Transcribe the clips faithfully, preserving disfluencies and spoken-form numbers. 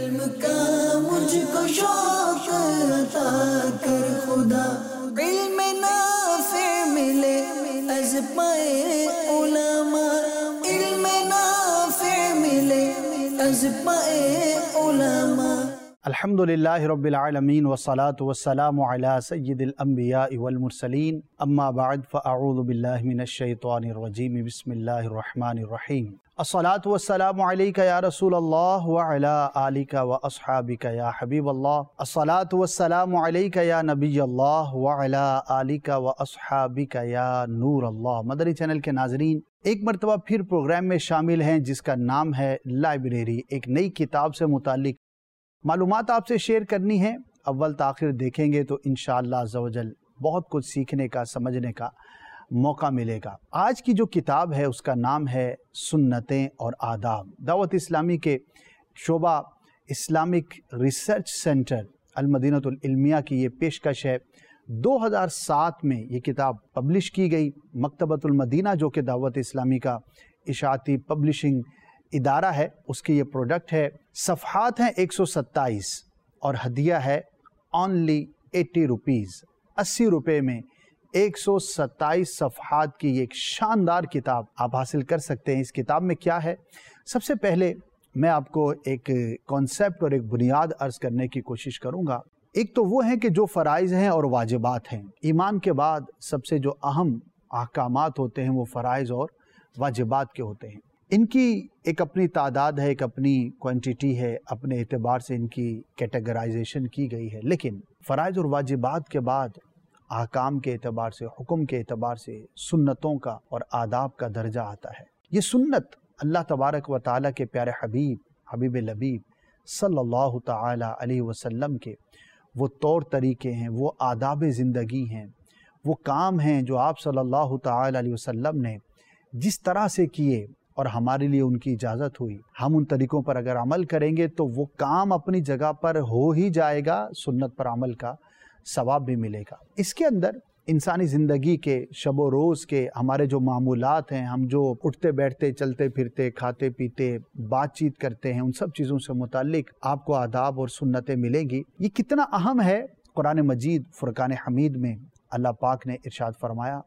علم کا مجھ کو شوق عطا کر خدا، علم نافع ملے از پائے علماء، علم نافع ملے از پائے علماء۔ الحمدللہ رب العالمین والصلاة والسلام علی سید الانبیاء والمرسلین، اما بعد فاعوذ باللہ من الشیطان الرجیم، بسم اللہ الرحمن الرحیم۔ الصلاة والسلام علیک یا رسول اللہ وعلی آلک واصحابک یا حبیب اللہ، الصلاة والسلام علیک یا نبی اللہ وعلی آلک واصحابک یا نور اللہ۔ مدری چینل کے ناظرین، ایک مرتبہ پھر پروگرام میں شامل ہیں جس کا نام ہے لائبریری، ایک نئی کتاب سے متعلق معلومات آپ سے شیئر کرنی ہے۔ اول تاخیر دیکھیں گے تو انشاءاللہ عز و جل بہت کچھ سیکھنے کا، سمجھنے کا موقع ملے گا۔ آج کی جو کتاب ہے اس کا نام ہے سنتیں اور آداب۔ دعوت اسلامی کے شعبہ Islamic research centre Al-Madina al-Ilmiyya کی یہ پیشکش ہے۔ دو ہزار سات میں یہ کتاب پبلش کی گئی۔ مکتبۃ المدینہ جو کہ دعوت اسلامی کا اشاعتی پبلشنگ ادارہ ہے، اس کی یہ پروڈکٹ ہے۔ صفحات ہیں ایک سو ستائیس اور ہدیہ ہے اونلی ایٹی روپیز، اسی روپے میں ایک سو ستائیس صفحات کی ایک شاندار کتاب آپ حاصل کر سکتے ہیں۔ اس کتاب میں کیا ہے؟ سب سے پہلے میں آپ کو ایک کانسیپٹ اور ایک بنیاد عرض کرنے کی کوشش کروں گا۔ ایک تو وہ ہیں کہ جو فرائض ہیں اور واجبات ہیں۔ ایمان کے بعد سب سے جو اہم احکامات ہوتے ہیں وہ فرائض اور واجبات کے ہوتے ہیں۔ ان کی ایک اپنی تعداد ہے، ایک اپنی کوانٹیٹی ہے، اپنے اعتبار سے ان کی کیٹیگرائزیشن کی گئی ہے، لیکن فرائض اور واجبات کے بعد احکام کے اعتبار سے، حکم کے اعتبار سے سنتوں کا اور آداب کا درجہ آتا ہے۔ یہ سنت اللہ تبارک و تعالیٰ کے پیارے حبیب حبیب لبیب صلی اللہ تعالی علیہ وسلم کے وہ طور طریقے ہیں، وہ آداب زندگی ہیں، وہ کام ہیں جو آپ صلی اللہ تعالی علیہ وسلم نے جس طرح سے کیے اور ہمارے لیے ان کی اجازت ہوئی، ہم ان طریقوں پر اگر عمل کریں گے تو وہ کام اپنی جگہ پر ہو ہی جائے گا، سنت پر عمل کا ثواب بھی ملے گا۔ اس کے اندر انسانی زندگی کے شب و روز کے ہمارے جو معمولات ہیں، ہم جو اٹھتے بیٹھتے، چلتے پھرتے، کھاتے پیتے، بات چیت کرتے ہیں، ان سب چیزوں سے متعلق آپ کو آداب اور سنتیں ملیں گی۔ یہ کتنا اہم ہے، قرآن مجید فرقان حمید میں اللہ پاک نے ارشاد فرمایا،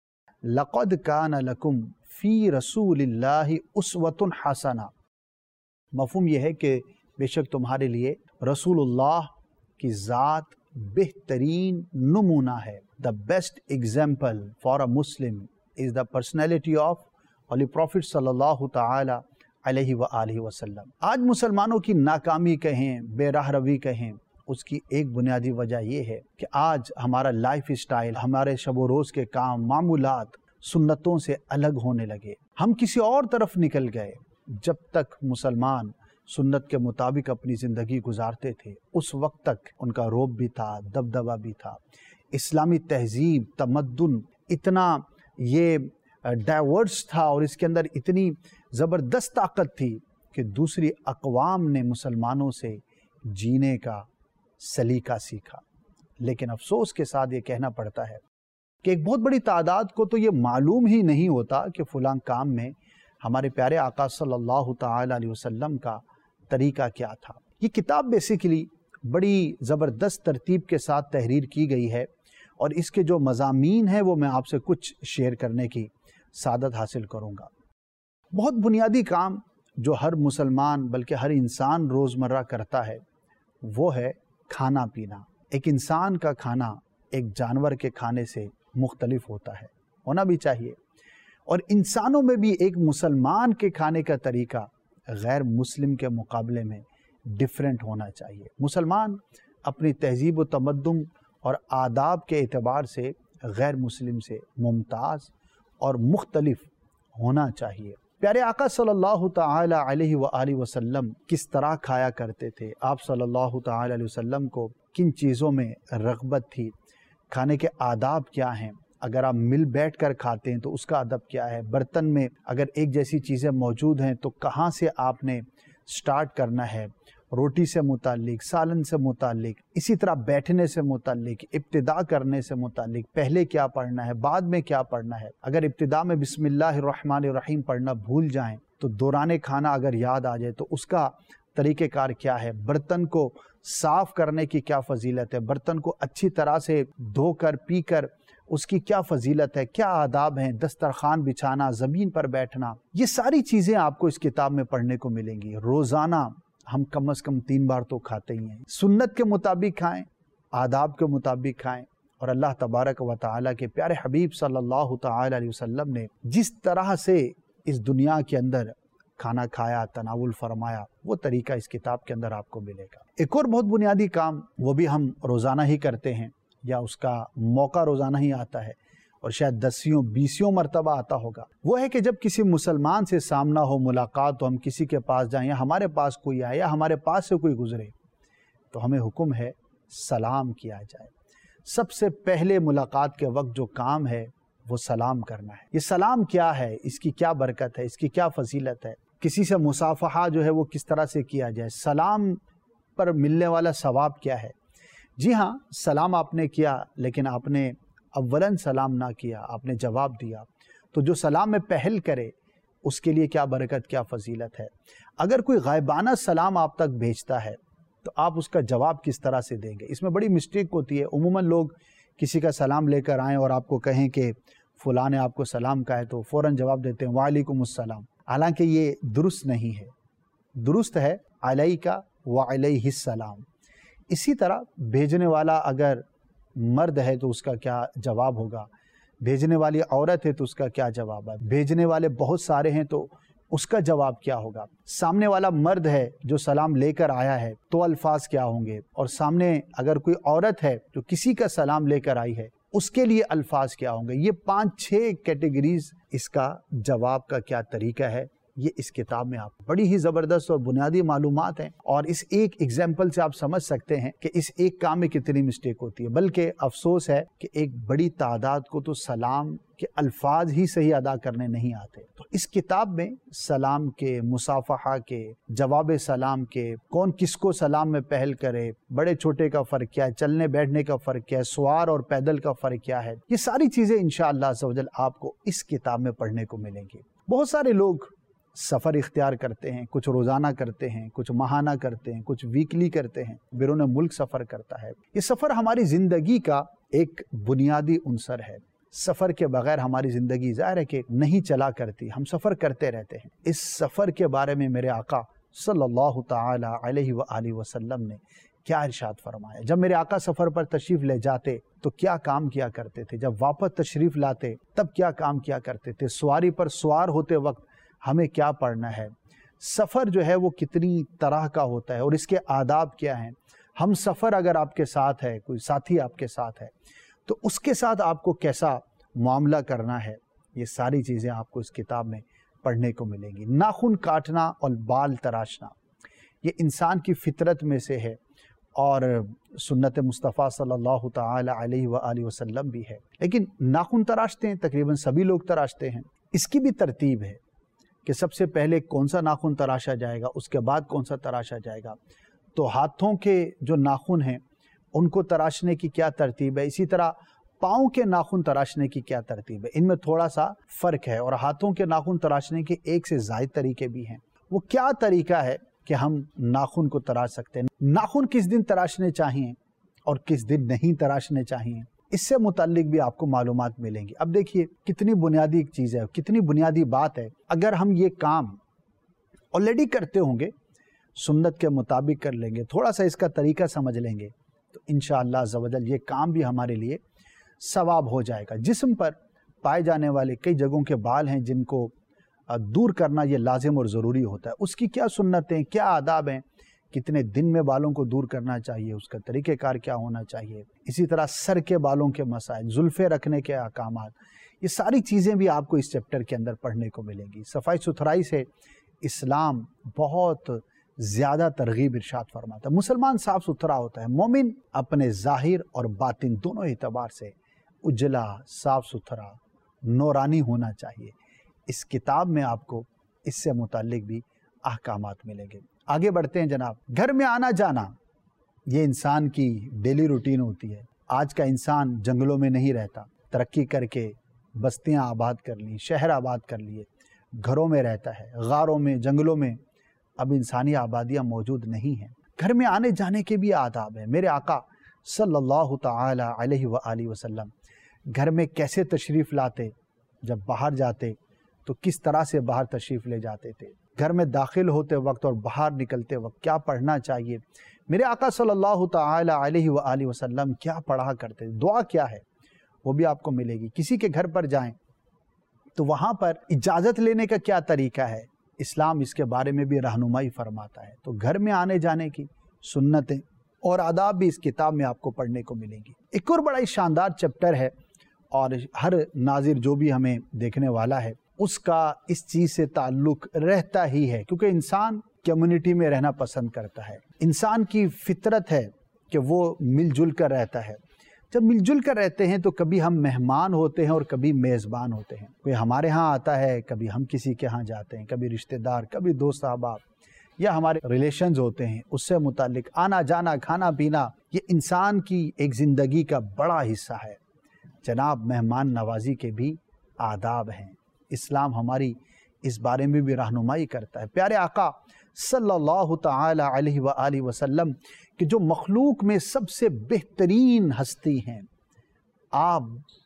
لَقَدْ كَانَ لَكُمْ فی رسول اللہ اسوۃ حسنہ۔ مفہوم یہ ہے کہ بے شک تمہارے لیے رسول اللہ کی ذات بہترین نمونہ ہے۔ The best example for a Muslim is the personality of Holy Prophet صلی اللہ تعالی علیہ وآلہ وسلم۔ آج مسلمانوں کی ناکامی کہیں، بے راہ روی کہیں، اس کی ایک بنیادی وجہ یہ ہے کہ آج ہمارا لائف اسٹائل، ہمارے شب و روز کے کام، معمولات سنتوں سے الگ ہونے لگے۔ ہم کسی اور طرف نکل گئے۔ جب تک مسلمان سنت کے مطابق اپنی زندگی گزارتے تھے اس وقت تک ان کا رعب بھی تھا، دبدبہ بھی تھا۔ اسلامی تہذیب، تمدن اتنا یہ ڈائیورس تھا اور اس کے اندر اتنی زبردست طاقت تھی کہ دوسری اقوام نے مسلمانوں سے جینے کا سلیقہ سیکھا۔ لیکن افسوس کے ساتھ یہ کہنا پڑتا ہے کہ ایک بہت بڑی تعداد کو تو یہ معلوم ہی نہیں ہوتا کہ فلاں کام میں ہمارے پیارے آقا صلی اللہ تعالی علیہ وسلم کا طریقہ کیا تھا۔ یہ کتاب بیسیکلی بڑی زبردست ترتیب کے ساتھ تحریر کی گئی ہے اور اس کے جو مضامین ہیں وہ میں آپ سے کچھ شیئر کرنے کی سعادت حاصل کروں گا۔ بہت بنیادی کام جو ہر مسلمان بلکہ ہر انسان روزمرہ کرتا ہے وہ ہے کھانا پینا۔ ایک انسان کا کھانا ایک جانور کے کھانے سے مختلف ہوتا ہے، ہونا بھی چاہیے، اور انسانوں میں بھی ایک مسلمان کے کھانے کا طریقہ غیر مسلم کے مقابلے میں ڈیفرنٹ ہونا چاہیے۔ مسلمان اپنی تہذیب و تمدن اور آداب کے اعتبار سے غیر مسلم سے ممتاز اور مختلف ہونا چاہیے۔ پیارے آقا صلی اللہ تعالی علیہ وآلہ وسلم کس طرح کھایا کرتے تھے، آپ صلی اللہ تعالی علیہ وسلم کو کن چیزوں میں رغبت تھی، کھانے کے آداب کیا ہیں، اگر آپ مل بیٹھ کر کھاتے ہیں تو اس کا ادب کیا ہے، برتن میں اگر ایک جیسی چیزیں موجود ہیں تو کہاں سے آپ نے سٹارٹ کرنا ہے، روٹی سے متعلق، سالن سے متعلق، اسی طرح بیٹھنے سے متعلق، ابتدا کرنے سے متعلق، پہلے کیا پڑھنا ہے، بعد میں کیا پڑھنا ہے۔ اگر ابتدا میں بسم اللہ الرحمن الرحیم پڑھنا بھول جائیں تو دوران کھانا اگر یاد آ جائے تو اس کا طریقہ کار کیا ہے، برتن کو صاف کرنے کی کیا فضیلت ہے، برتن کو اچھی طرح سے دھو کر پی کر اس کی کیا فضیلت ہے، کیا آداب ہیں، دسترخوان بچھانا، زمین پر بیٹھنا، یہ ساری چیزیں آپ کو اس کتاب میں پڑھنے کو ملیں گی۔ روزانہ ہم کم از کم تین بار تو کھاتے ہی ہیں، سنت کے مطابق کھائیں، آداب کے مطابق کھائیں، اور اللہ تبارک و تعالیٰ کے پیارے حبیب صلی اللہ تعالی علیہ وسلم نے جس طرح سے اس دنیا کے اندر کھانا کھایا، تناول فرمایا، وہ طریقہ اس کتاب کے اندر آپ کو ملے گا۔ ایک اور بہت بنیادی کام وہ بھی ہم روزانہ ہی کرتے ہیں، یا اس کا موقع روزانہ ہی آتا ہے، اور شاید دسیوں بیسیوں مرتبہ آتا ہوگا، وہ ہے کہ جب کسی مسلمان سے سامنا ہو، ملاقات ہو، ہم کسی کے پاس جائیں، یا ہمارے پاس کوئی آئے، یا ہمارے پاس سے کوئی گزرے، تو ہمیں حکم ہے سلام کیا جائے۔ سب سے پہلے ملاقات کے وقت جو کام ہے وہ سلام کرنا ہے۔ یہ سلام کیا ہے، اس کی کیا برکت ہے، اس کی کیا فضیلت ہے، کسی سے مصافحہ جو ہے وہ کس طرح سے کیا جائے، سلام پر ملنے والا ثواب کیا ہے۔ جی ہاں، سلام آپ نے کیا، لیکن آپ نے اولاً سلام نہ کیا، آپ نے جواب دیا، تو جو سلام میں پہل کرے اس کے لیے کیا برکت، کیا فضیلت ہے۔ اگر کوئی غائبانہ سلام آپ تک بھیجتا ہے تو آپ اس کا جواب کس طرح سے دیں گے؟ اس میں بڑی مسٹیک ہوتی ہے۔ عموماً لوگ کسی کا سلام لے کر آئیں اور آپ کو کہیں کہ فلاں نے آپ کو سلام کہا ہے تو فوراً جواب دیتے ہیں وعلیکم السلام، حالانکہ یہ درست نہیں ہے۔ درست ہے علیکہ وعلیہ السلام۔ اسی طرح بھیجنے والا اگر مرد ہے تو اس کا کیا جواب ہوگا، بھیجنے والی عورت ہے تو اس کا کیا جواب ہے، بھیجنے والے بہت سارے ہیں تو اس کا جواب کیا ہوگا، سامنے والا مرد ہے جو سلام لے کر آیا ہے تو الفاظ کیا ہوں گے، اور سامنے اگر کوئی عورت ہے جو کسی کا سلام لے کر آئی ہے اس کے لیے الفاظ کیا ہوں گے۔ یہ پانچ چھ کیٹیگریز اس کا جواب کا کیا طریقہ ہے، یہ اس کتاب میں آپ بڑی ہی زبردست اور بنیادی معلومات ہیں، اور اس ایک ایگزامپل سے آپ سمجھ سکتے ہیں کہ اس ایک کام میں کتنی مسٹیک ہوتی ہے۔ بلکہ افسوس ہے کہ ایک بڑی تعداد کو تو سلام کے الفاظ ہی صحیح ادا کرنے نہیں آتے۔ تو اس کتاب میں سلام کے، مصافحہ کے، جواب سلام کے، کون کس کو سلام میں پہل کرے، بڑے چھوٹے کا فرق کیا ہے، چلنے بیٹھنے کا فرق کیا ہے، سوار اور پیدل کا فرق کیا ہے، یہ ساری چیزیں انشاءاللہ عز و جل آپ کو اس کتاب میں پڑھنے کو ملیں گی۔ بہت سارے لوگ سفر اختیار کرتے ہیں، کچھ روزانہ کرتے ہیں، کچھ ماہانہ کرتے ہیں، کچھ ویکلی کرتے ہیں، بیرون ملک سفر کرتا ہے۔ یہ سفر ہماری زندگی کا ایک بنیادی عنصر ہے۔ سفر کے بغیر ہماری زندگی ظاہر ہے کہ نہیں چلا کرتی، ہم سفر کرتے رہتے ہیں۔ اس سفر کے بارے میں میرے آقا صلی اللہ تعالی علیہ وآلہ وسلم نے کیا ارشاد فرمایا؟ جب میرے آقا سفر پر تشریف لے جاتے تو کیا کام کیا کرتے تھے، جب واپس تشریف لاتے تب کیا کام کیا کرتے تھے، سواری پر سوار ہوتے وقت ہمیں کیا پڑھنا ہے، سفر جو ہے وہ کتنی طرح کا ہوتا ہے اور اس کے آداب کیا ہیں، ہم سفر اگر آپ کے ساتھ ہے، کوئی ساتھی آپ کے ساتھ ہے تو اس کے ساتھ آپ کو کیسا معاملہ کرنا ہے، یہ ساری چیزیں آپ کو اس کتاب میں پڑھنے کو ملیں گی۔ ناخن کاٹنا اور بال تراشنا یہ انسان کی فطرت میں سے ہے، اور سنت مصطفیٰ صلی اللہ تعالی علیہ وآلہ وسلم بھی ہے، لیکن ناخن تراشتے ہیں، تقریباً سبھی لوگ تراشتے ہیں۔ اس کی بھی ترتیب ہے کہ سب سے پہلے کون سا ناخن تراشا جائے گا، اس کے بعد کون سا تراشا جائے گا۔ تو ہاتھوں کے جو ناخن ہیں ان کو تراشنے کی کیا ترتیب ہے، اسی طرح پاؤں کے ناخن تراشنے کی کیا ترتیب ہے، ان میں تھوڑا سا فرق ہے، اور ہاتھوں کے ناخن تراشنے کے ایک سے زائد طریقے بھی ہیں۔ وہ کیا طریقہ ہے کہ ہم ناخن کو تراش سکتے ہیں، ناخن کس دن تراشنے چاہیے اور کس دن نہیں تراشنے چاہیے، اس سے متعلق بھی آپ کو معلومات ملیں گی۔ اب دیکھیے کتنی بنیادی ایک چیز ہے، کتنی بنیادی بات ہے۔ اگر ہم یہ کام آلریڈی کرتے ہوں گے، سنت کے مطابق کر لیں گے، تھوڑا سا اس کا طریقہ سمجھ لیں گے، تو انشاءاللہ عز و جل یہ کام بھی ہمارے لیے ثواب ہو جائے گا۔ جسم پر پائے جانے والے کئی جگہوں کے بال ہیں جن کو دور کرنا یہ لازم اور ضروری ہوتا ہے، اس کی کیا سنتیں، کیا آداب ہیں، کتنے دن میں بالوں کو دور کرنا چاہیے، اس کا طریقہ کار کیا ہونا چاہیے، اسی طرح سر کے بالوں کے مسائل، زلفیں رکھنے کے احکامات، یہ ساری چیزیں بھی آپ کو اس چیپٹر کے اندر پڑھنے کو ملیں گی۔ صفائی ستھرائی سے اسلام بہت زیادہ ترغیب ارشاد فرماتا ہے۔ مسلمان صاف ستھرا ہوتا ہے، مومن اپنے ظاہر اور باطن دونوں اعتبار سے اجلا، صاف ستھرا، نورانی ہونا چاہیے۔ اس کتاب میں آپ کو اس سے متعلق بھی احکامات ملیں گے۔ آگے بڑھتے ہیں جناب۔ گھر میں آنا جانا یہ انسان کی ڈیلی روٹین ہوتی ہے۔ آج کا انسان جنگلوں میں نہیں رہتا، ترقی کر کے بستیاں آباد کر لی، شہر آباد کر لیے، گھروں میں رہتا ہے، غاروں میں، جنگلوں میں اب انسانی آبادیاں موجود نہیں ہیں۔ گھر میں آنے جانے کے بھی آداب ہیں۔ میرے آقا صلی اللہ تعالی علیہ وآلہ وسلم گھر میں کیسے تشریف لاتے، جب باہر جاتے تو کس طرح سے باہر تشریف لے جاتے تھے، گھر میں داخل ہوتے وقت اور باہر نکلتے وقت کیا پڑھنا چاہیے، میرے آقا صلی اللہ تعالی علیہ وآلہ وسلم کیا پڑھا کرتے، دعا کیا ہے وہ بھی آپ کو ملے گی۔ کسی کے گھر پر جائیں تو وہاں پر اجازت لینے کا کیا طریقہ ہے، اسلام اس کے بارے میں بھی رہنمائی فرماتا ہے۔ تو گھر میں آنے جانے کی سنتیں اور آداب بھی اس کتاب میں آپ کو پڑھنے کو ملیں گی۔ ایک اور بڑا ہی شاندار چیپٹر ہے، اور ہر ناظر جو بھی ہمیں دیکھنے والا ہے اس کا اس چیز سے تعلق رہتا ہی ہے، کیونکہ انسان کمیونٹی میں رہنا پسند کرتا ہے۔ انسان کی فطرت ہے کہ وہ مل جل کر رہتا ہے۔ جب مل جل کر رہتے ہیں تو کبھی ہم مہمان ہوتے ہیں اور کبھی میزبان ہوتے ہیں۔ کوئی ہمارے ہاں آتا ہے، کبھی ہم کسی کے ہاں جاتے ہیں، کبھی رشتہ دار، کبھی دوست احباب یا ہمارے ریلیشنز ہوتے ہیں، اس سے متعلق آنا جانا، کھانا پینا، یہ انسان کی ایک زندگی کا بڑا حصہ ہے۔ جناب، مہمان نوازی کے بھی آداب ہیں، اسلام ہماری اس بارے میں بھی رہنمائی کرتا ہے۔ پیارے آقا صلی اللہ تعالی علیہ وآلہ وسلم کہ جو مخلوق میں سب سے بہترین ہستی ہیں، آپ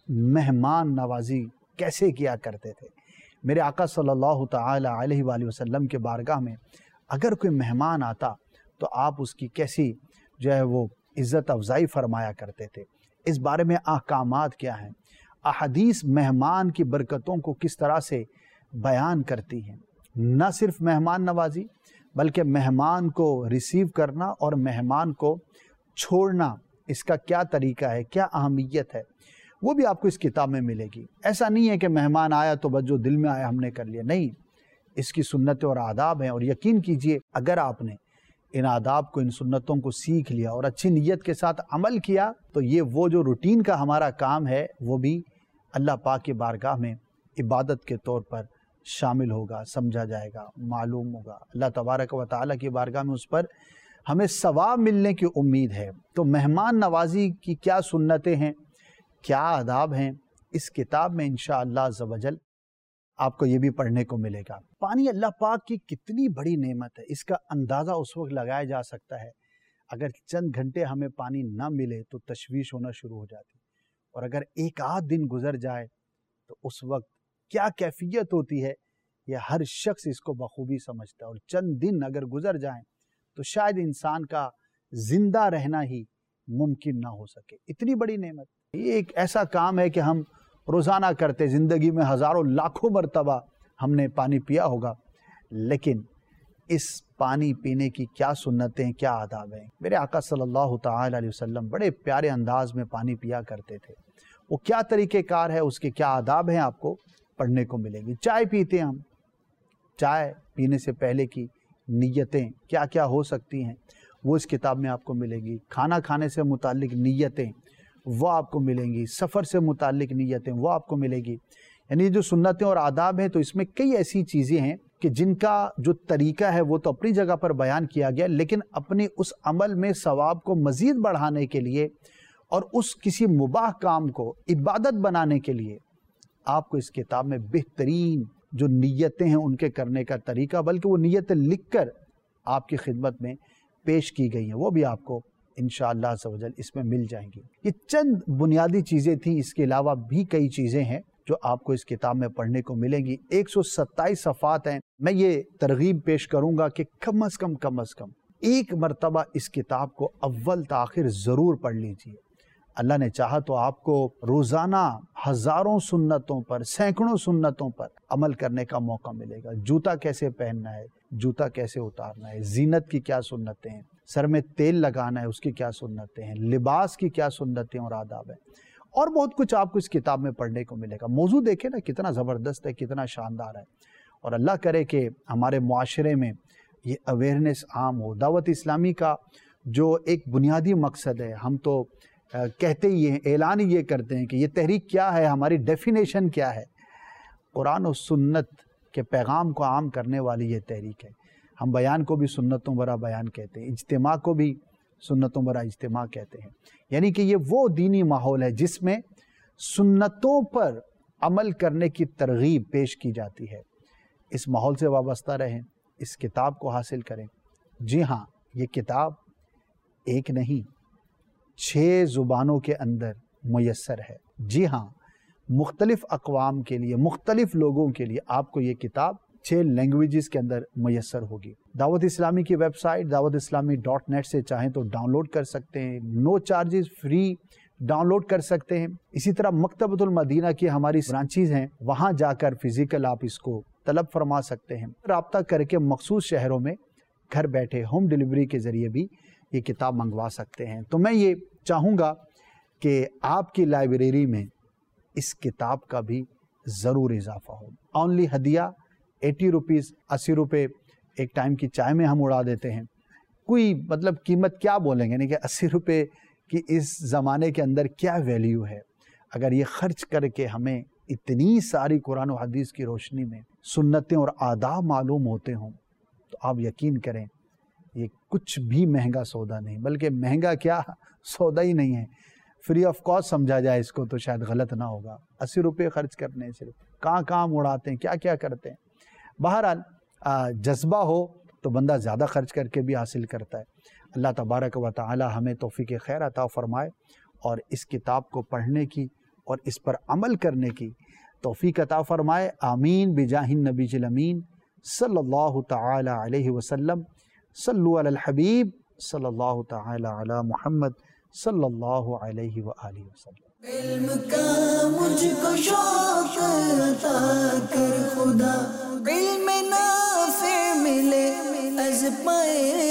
مہمان نوازی کیسے کیا کرتے تھے؟ میرے آقا صلی اللہ تعالی علیہ وآلہ وسلم کے بارگاہ میں اگر کوئی مہمان آتا تو آپ اس کی کیسی جو ہے وہ عزت افزائی فرمایا کرتے تھے۔ اس بارے میں احکامات کیا ہیں، احادیث مہمان کی برکتوں کو کس طرح سے بیان کرتی ہیں۔ نہ صرف مہمان نوازی بلکہ مہمان کو ریسیو کرنا اور مہمان کو چھوڑنا، اس کا کیا طریقہ ہے، کیا اہمیت ہے، وہ بھی آپ کو اس کتاب میں ملے گی۔ ایسا نہیں ہے کہ مہمان آیا تو بس جو دل میں آیا ہم نے کر لیا، نہیں، اس کی سنتیں اور آداب ہیں، اور یقین کیجئے اگر آپ نے ان آداب کو، ان سنتوں کو سیکھ لیا اور اچھی نیت کے ساتھ عمل کیا تو یہ وہ جو روٹین کا ہمارا کام ہے وہ بھی اللہ پاک کی بارگاہ میں عبادت کے طور پر شامل ہوگا، سمجھا جائے گا، معلوم ہوگا۔ اللہ تبارک و تعالیٰ کی بارگاہ میں اس پر ہمیں ثواب ملنے کی امید ہے۔ تو مہمان نوازی کی کیا سنتیں ہیں، کیا آداب ہیں، اس کتاب میں انشاءاللہ عز و جل آپ کو یہ بھی پڑھنے کو ملے گا۔ پانی اللہ پاک کی کتنی بڑی نعمت ہے، اس کا اندازہ اس وقت لگایا جا سکتا ہے اگر چند گھنٹے ہمیں پانی نہ ملے تو تشویش ہونا شروع ہو جاتی، اور اگر ایک آدھ دن گزر جائے تو اس وقت کیا کیفیت ہوتی ہے یہ ہر شخص اس کو بخوبی سمجھتا ہے۔ اور چند دن اگر گزر جائیں تو شاید انسان کا زندہ رہنا ہی ممکن نہ ہو سکے، اتنی بڑی نعمت۔ یہ ایک ایسا کام ہے کہ ہم روزانہ کرتے، زندگی میں ہزاروں لاکھوں مرتبہ ہم نے پانی پیا ہوگا، لیکن اس پانی پینے کی کیا سنتیں، کیا آداب ہیں۔ میرے آقا صلی اللہ تعالی علیہ وسلم بڑے پیارے انداز میں پانی پیا کرتے تھے، وہ کیا طریقہ کار ہے، اس کے کیا آداب ہیں آپ کو پڑھنے کو ملیں گی۔ چائے پیتے ہیں ہم، چائے پینے سے پہلے کی نیتیں کیا کیا ہو سکتی ہیں وہ اس کتاب میں آپ کو ملے گی۔ کھانا کھانے سے متعلق نیتیں وہ آپ کو ملیں گی، سفر سے متعلق نیتیں وہ آپ کو ملے گی۔ یعنی جو سنتیں اور آداب ہیں تو اس میں کئی ایسی چیزیں ہیں کہ جن کا جو طریقہ ہے وہ تو اپنی جگہ پر بیان کیا گیا، لیکن اپنے اس عمل میں ثواب کو مزید بڑھانے کے لیے اور اس کسی مباح کام کو عبادت بنانے کے لیے آپ کو اس کتاب میں بہترین جو نیتیں ہیں ان کے کرنے کا طریقہ، بلکہ وہ نیتیں لکھ کر آپ کی خدمت میں پیش کی گئی ہیں، وہ بھی آپ کو انشاءاللہ عز و جل اس میں مل جائیں گی۔ یہ چند بنیادی چیزیں تھیں، اس کے علاوہ بھی کئی چیزیں ہیں جو آپ کو اس کتاب میں پڑھنے کو ملیں گی۔ ایک سو ستائیس صفحات ہیں۔ میں یہ ترغیب پیش کروں گا کہ کم از کم کم از کم ایک مرتبہ اس کتاب کو اول تاخیر ضرور پڑھ لیجئے۔ اللہ نے چاہا تو آپ کو روزانہ ہزاروں سنتوں پر، سینکڑوں سنتوں پر عمل کرنے کا موقع ملے گا۔ جوتا کیسے پہننا ہے، جوتا کیسے اتارنا ہے، زینت کی کیا سنتیں ہیں، سر میں تیل لگانا ہے اس کی کیا سنتیں ہیں، لباس کی کیا سنتیں اور آداب ہیں، اور بہت کچھ آپ کو اس کتاب میں پڑھنے کو ملے گا۔ موضوع دیکھیں نا کتنا زبردست ہے، کتنا شاندار ہے، اور اللہ کرے کہ ہمارے معاشرے میں یہ اویئرنیس عام ہو۔ دعوت اسلامی کا جو ایک بنیادی مقصد ہے، ہم تو کہتے ہی ہیں، اعلان ہی یہ کرتے ہیں کہ یہ تحریک کیا ہے، ہماری ڈیفینیشن کیا ہے، قرآن و سنت کے پیغام کو عام کرنے والی یہ تحریک ہے۔ ہم بیان کو بھی سنتوں برا بیان کہتے ہیں، اجتماع کو بھی سنتوں برا اجتماع کہتے ہیں، یعنی کہ یہ وہ دینی ماحول ہے جس میں سنتوں پر عمل کرنے کی ترغیب پیش کی جاتی ہے۔ اس ماحول سے وابستہ رہیں، اس کتاب کو حاصل کریں۔ جی ہاں، یہ کتاب ایک نہیں چھ زبانوں کے اندر میسر ہے۔ جی ہاں، مختلف اقوام کے لیے، مختلف لوگوں کے لیے آپ کو یہ کتاب چھ لینگویجز کے اندر میسر ہوگی۔ دعوت اسلامی کی ویب سائٹ دعوت اسلامی ڈاٹ نیٹ سے چاہیں تو ڈاؤن لوڈ کر سکتے ہیں، no charges, free download کر سکتے ہیں۔ اسی طرح مکتبۃ المدینہ کی ہماری برانچیز ہیں، وہاں جا کر فزیکل آپ اس کو طلب فرما سکتے ہیں۔ رابطہ کر کے مخصوص شہروں میں گھر بیٹھے ہوم ڈیلیوری کے ذریعے بھی یہ کتاب منگوا سکتے ہیں۔ تو میں یہ چاہوں گا کہ آپ کی لائبریری میں اس کتاب کا بھی ضرور اضافہ ہو۔ اونلی ہدیہ ایٹی روپیز، اسی روپے ایک ٹائم کی چائے میں ہم اڑا دیتے ہیں، کوئی مطلب قیمت کیا بولیں گے، نہیں کہ اسی روپے کی اس زمانے کے اندر کیا ویلیو ہے۔ اگر یہ خرچ کر کے ہمیں اتنی ساری قرآن و حدیث کی روشنی میں سنتیں اور آداب معلوم ہوتے ہوں تو آپ یقین کریں یہ کچھ بھی مہنگا سودا نہیں، بلکہ مہنگا کیا سودا ہی نہیں ہے، فری آف کاسٹ سمجھا جائے اس کو تو شاید غلط نہ ہوگا۔ اسی روپے خرچ کرنے صرف کہاں کہاں اڑاتے ہیں، کیا کیا کرتے ہیں۔ بہرحال جذبہ ہو تو بندہ زیادہ خرچ کر کے بھی حاصل کرتا ہے۔ اللہ تبارک و تعالی ہمیں توفیق خیر عطا فرمائے اور اس کتاب کو پڑھنے کی اور اس پر عمل کرنے کی توفیق عطا فرمائے، آمین بجاہ النبی الامین صلی اللہ تعالی علیہ وسلم۔ صلو علی الحبیب صلی اللہ تعالی علی محمد صلی اللہ علیہ وآلہ وسلم۔ علم کا مجھ کو شوق عطا کر خدا، علم نافع ملے از پائے